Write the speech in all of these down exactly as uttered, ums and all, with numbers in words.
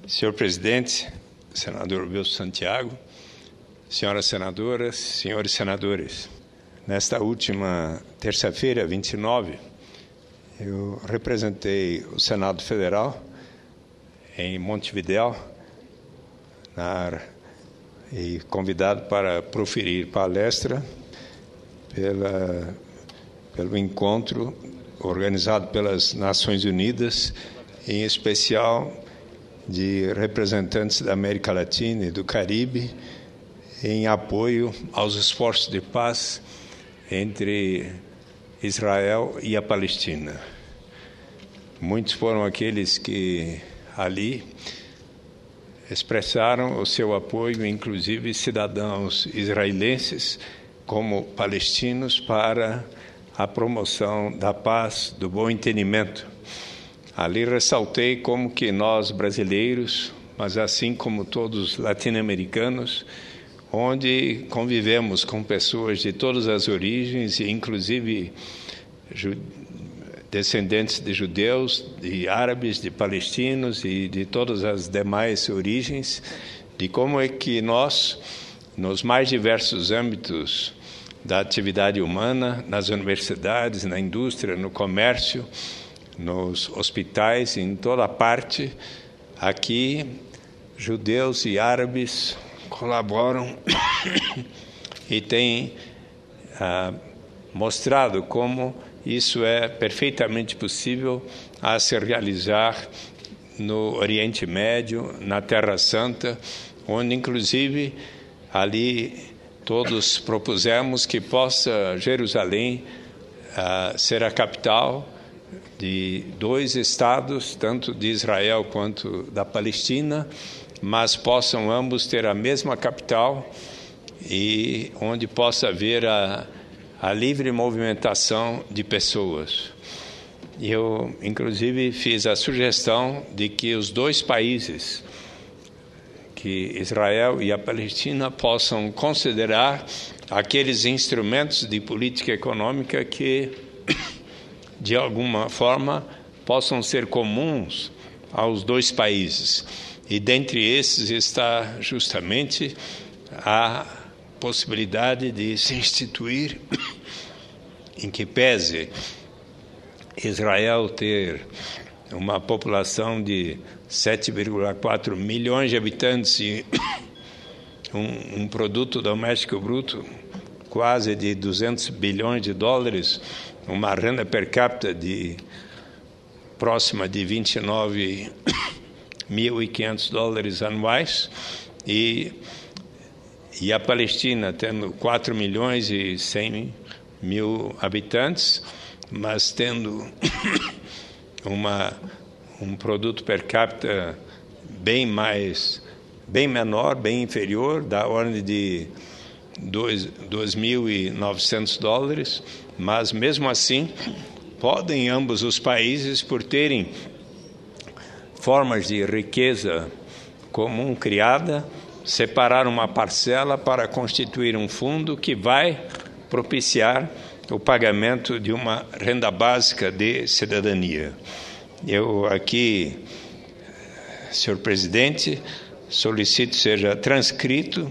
Senhor Presidente, Senador Wilson Santiago, senhoras senadoras, senhores senadores, nesta última terça-feira, vinte e nove, eu representei o Senado Federal em Montevidéu na, e convidado para proferir palestra pela, pelo encontro organizado pelas Nações Unidas, em especial de representantes da América Latina e do Caribe, em apoio aos esforços de paz entre Israel e a Palestina. Muitos foram aqueles que ali expressaram o seu apoio, inclusive cidadãos israelenses como palestinos, para a promoção da paz, do bom entendimento. Ali ressaltei como que nós brasileiros, mas assim como todos latino-americanos, onde convivemos com pessoas de todas as origens, inclusive descendentes de judeus, de árabes, de palestinos e de todas as demais origens, de como é que nós, nos mais diversos âmbitos da atividade humana, nas universidades, na indústria, no comércio, nos hospitais, em toda parte, aqui, judeus e árabes colaboram e têm ah, mostrado como isso é perfeitamente possível a se realizar no Oriente Médio, na Terra Santa, onde, inclusive, ali todos propusemos que possa Jerusalém ah, ser a capital de dois estados, tanto de Israel quanto da Palestina, mas possam ambos ter a mesma capital e onde possa haver a, a livre movimentação de pessoas. Eu, inclusive, fiz a sugestão de que os dois países, que Israel e a Palestina, possam considerar aqueles instrumentos de política econômica que, de alguma forma, possam ser comuns aos dois países. E dentre esses está justamente a possibilidade de se instituir, em que pese Israel ter uma população de sete vírgula quatro milhões de habitantes e um, um produto doméstico bruto quase de duzentos bilhões de dólares, uma renda per capita de próxima de vinte e nove mil e quinhentos dólares anuais, e, e a Palestina tendo quatro milhões e cem mil habitantes, mas tendo uma, um produto per capita bem mais, bem menor, bem inferior, da ordem de dois mil e novecentos dólares, mas mesmo assim podem ambos os países, por terem formas de riqueza comum criada, separar uma parcela para constituir um fundo que vai propiciar o pagamento de uma renda básica de cidadania. Eu aqui, senhor presidente, solicito seja transcrito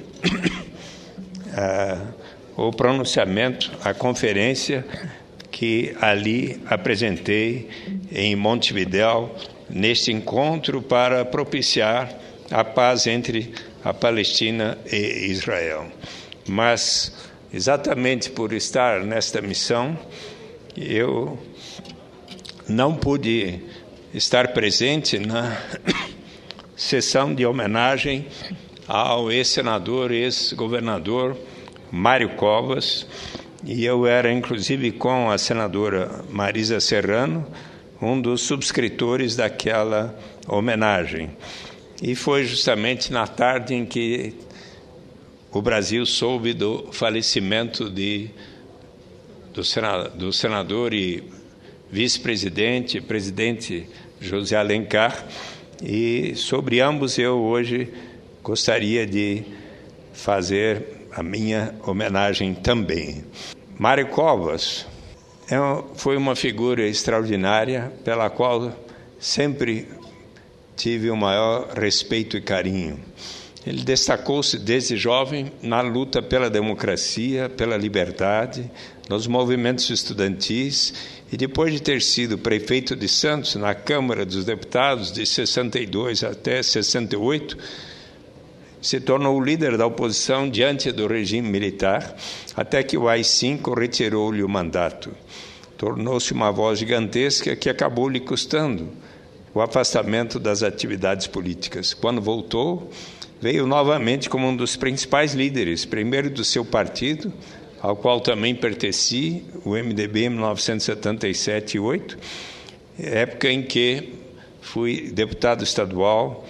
uh, o pronunciamento, a conferência que ali apresentei em Montevidéu, neste encontro para propiciar a paz entre a Palestina e Israel. Mas, exatamente por estar nesta missão, eu não pude estar presente na sessão de homenagem ao ex-senador, ex-governador Mário Covas, e eu era, inclusive, com a senadora Marisa Serrano, um dos subscritores daquela homenagem. E foi justamente na tarde em que o Brasil soube do falecimento de, do, senador, do senador e vice-presidente, presidente José Alencar, e sobre ambos eu hoje gostaria de fazer a minha homenagem também. Mário Covas é, foi uma figura extraordinária pela qual sempre tive o maior respeito e carinho. Ele destacou-se desde jovem na luta pela democracia, pela liberdade, nos movimentos estudantis, e depois de ter sido prefeito de Santos na Câmara dos Deputados de sessenta e dois até sessenta e oito, se tornou o líder da oposição diante do regime militar, até que o A I cinco retirou-lhe o mandato. Tornou-se uma voz gigantesca que acabou lhe custando o afastamento das atividades políticas. Quando voltou, veio novamente como um dos principais líderes, primeiro do seu partido, ao qual também pertenci, o M D B em mil novecentos e setenta e sete e oito, época em que fui deputado estadual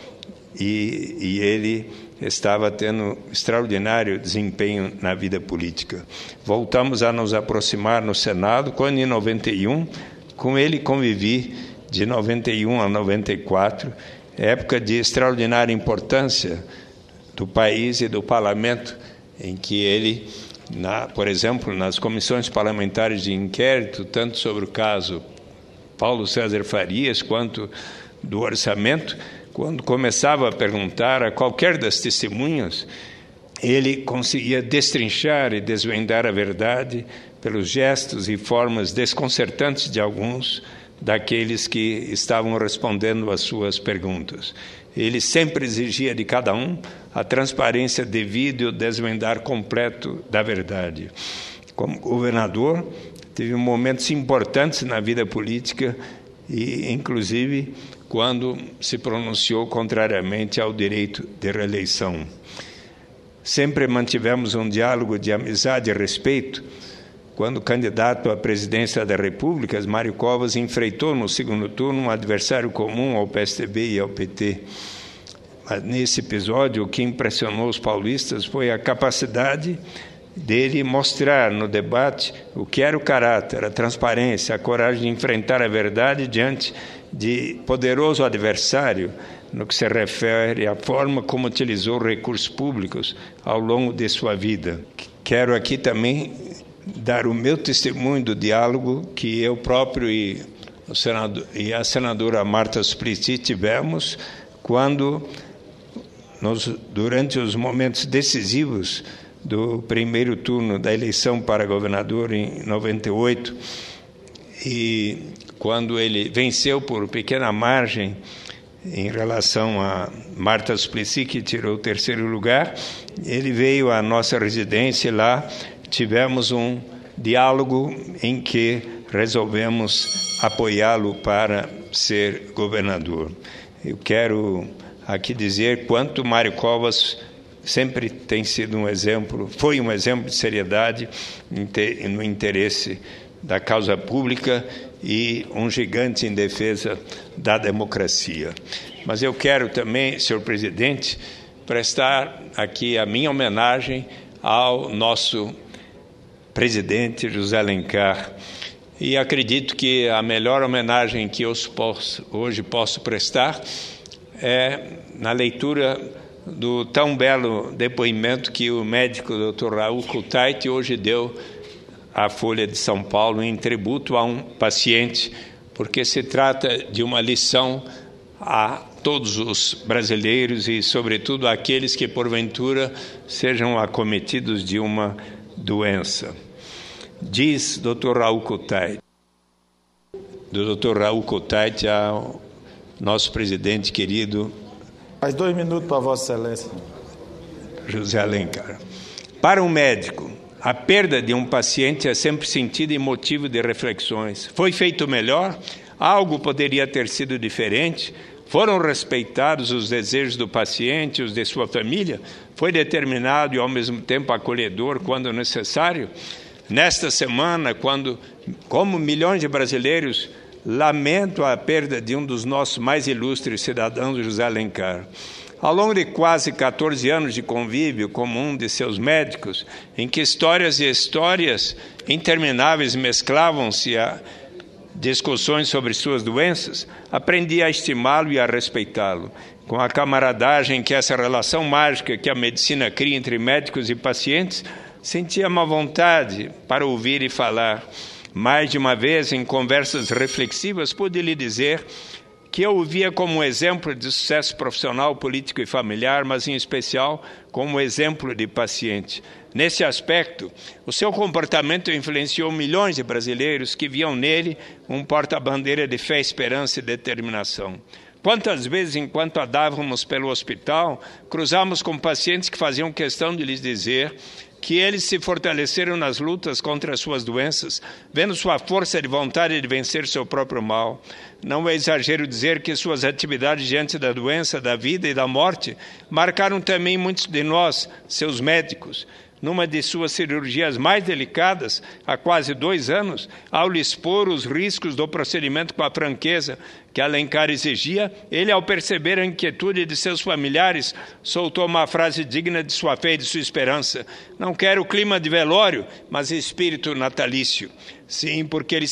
e, e ele estava tendo extraordinário desempenho na vida política. Voltamos a nos aproximar no Senado, quando em noventa e um, com ele convivi de noventa e um a noventa e quatro, época de extraordinária importância do país e do parlamento, em que ele, na, por exemplo, nas comissões parlamentares de inquérito, tanto sobre o caso Paulo César Farias, quanto do orçamento, quando começava a perguntar a qualquer das testemunhas, ele conseguia destrinchar e desvendar a verdade pelos gestos e formas desconcertantes de alguns daqueles que estavam respondendo às suas perguntas. Ele sempre exigia de cada um a transparência devida e o desvendar completo da verdade. Como governador, teve momentos importantes na vida política e, inclusive, quando se pronunciou contrariamente ao direito de reeleição. Sempre mantivemos um diálogo de amizade e respeito. Quando candidato à presidência da República, Mário Covas enfrentou no segundo turno um adversário comum ao P S D B e ao P T. Mas nesse episódio, o que impressionou os paulistas foi a capacidade dele mostrar no debate o que era o caráter, a transparência, a coragem de enfrentar a verdade diante de poderoso adversário, no que se refere à forma como utilizou recursos públicos ao longo de sua vida. Quero aqui também dar o meu testemunho do diálogo que eu próprio e, o senador, e a senadora Marta Suplicy tivemos quando, nos, durante os momentos decisivos do primeiro turno da eleição para governador em noventa e oito, e quando ele venceu por pequena margem em relação a Marta Suplicy, que tirou o terceiro lugar, ele veio à nossa residência e lá tivemos um diálogo em que resolvemos apoiá-lo para ser governador. Eu quero aqui dizer quanto Mário Covas sempre tem sido um exemplo, foi um exemplo de seriedade no interesse da causa pública e um gigante em defesa da democracia. Mas eu quero também, senhor presidente, prestar aqui a minha homenagem ao nosso presidente José Alencar. E acredito que a melhor homenagem que eu posso, hoje posso prestar é na leitura do tão belo depoimento que o médico doutor Raul Kutait hoje deu à Folha de São Paulo em tributo a um paciente, porque se trata de uma lição a todos os brasileiros e, sobretudo, àqueles que, porventura, sejam acometidos de uma doença. Diz doutor Raul Kutait, do doutor Raul Kutait ao nosso presidente querido... Mais dois minutos para Vossa Excelência. José Alencar. Para um médico, a perda de um paciente é sempre sentida e motivo de reflexões. Foi feito melhor? Algo poderia ter sido diferente? Foram respeitados os desejos do paciente, os de sua família? Foi determinado e, ao mesmo tempo, acolhedor quando necessário? Nesta semana, quando, como milhões de brasileiros, lamento a perda de um dos nossos mais ilustres cidadãos, José Alencar. Ao longo de quase quatorze anos de convívio como um de seus médicos, em que histórias e histórias intermináveis mesclavam-se a discussões sobre suas doenças, aprendi a estimá-lo e a respeitá-lo. Com a camaradagem que essa relação mágica que a medicina cria entre médicos e pacientes, sentia uma vontade para ouvir e falar. Mais de uma vez, em conversas reflexivas, pude lhe dizer que eu o via como um exemplo de sucesso profissional, político e familiar, mas, em especial, como exemplo de paciente. Nesse aspecto, o seu comportamento influenciou milhões de brasileiros que viam nele um porta-bandeira de fé, esperança e determinação. Quantas vezes, enquanto andávamos pelo hospital, cruzamos com pacientes que faziam questão de lhes dizer que eles se fortaleceram nas lutas contra as suas doenças, vendo sua força de vontade de vencer seu próprio mal. Não é exagero dizer que suas atividades diante da doença, da vida e da morte marcaram também muitos de nós, seus médicos. Numa de suas cirurgias mais delicadas, há quase dois anos, ao lhe expor os riscos do procedimento com a franqueza que Alencar exigia, ele, ao perceber a inquietude de seus familiares, soltou uma frase digna de sua fé e de sua esperança. Não quero clima de velório, mas espírito natalício. Sim, porque ele...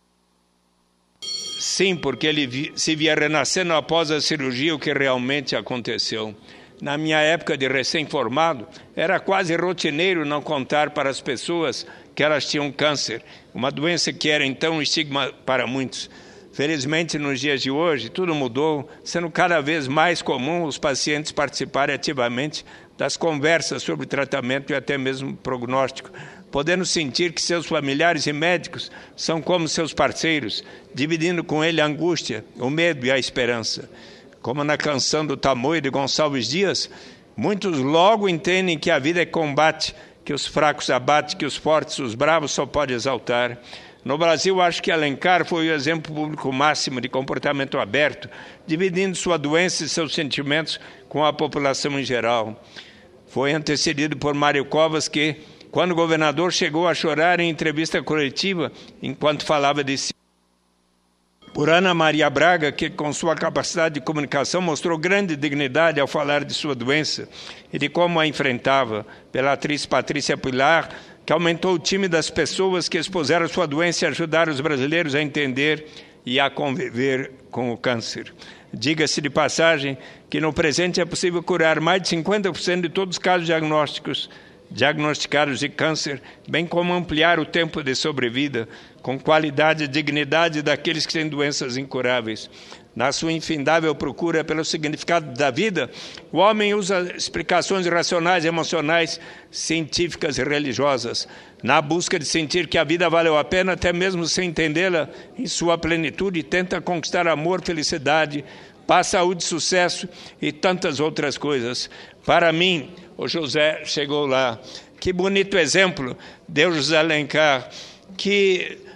Sim, porque ele se via renascendo após a cirurgia, o que realmente aconteceu. Na minha época de recém-formado, era quase rotineiro não contar para as pessoas que elas tinham câncer, uma doença que era então um estigma para muitos. Felizmente, nos dias de hoje, tudo mudou, sendo cada vez mais comum os pacientes participarem ativamente das conversas sobre tratamento e até mesmo prognóstico, podendo sentir que seus familiares e médicos são como seus parceiros, dividindo com ele a angústia, o medo e a esperança. Como na canção do Tamoio de Gonçalves Dias, muitos logo entendem que a vida é combate, que os fracos abate, que os fortes, os bravos só pode exaltar. No Brasil, acho que Alencar foi o exemplo público máximo de comportamento aberto, dividindo sua doença e seus sentimentos com a população em geral. Foi antecedido por Mário Covas, que, quando governador, chegou a chorar em entrevista coletiva enquanto falava de si. Por Ana Maria Braga, que com sua capacidade de comunicação mostrou grande dignidade ao falar de sua doença e de como a enfrentava, pela atriz Patrícia Pilar, que aumentou o time das pessoas que expuseram sua doença e ajudaram os brasileiros a entender e a conviver com o câncer. Diga-se de passagem que no presente é possível curar mais de cinquenta por cento de todos os casos diagnósticos diagnosticados de câncer, bem como ampliar o tempo de sobrevida, com qualidade e dignidade daqueles que têm doenças incuráveis. Na sua infindável procura pelo significado da vida, o homem usa explicações racionais, emocionais, científicas e religiosas, na busca de sentir que a vida valeu a pena, até mesmo sem entendê-la em sua plenitude, e tenta conquistar amor, felicidade, paz, saúde, sucesso e tantas outras coisas. Para mim, o José chegou lá. Que bonito exemplo, Deus José Alencar, que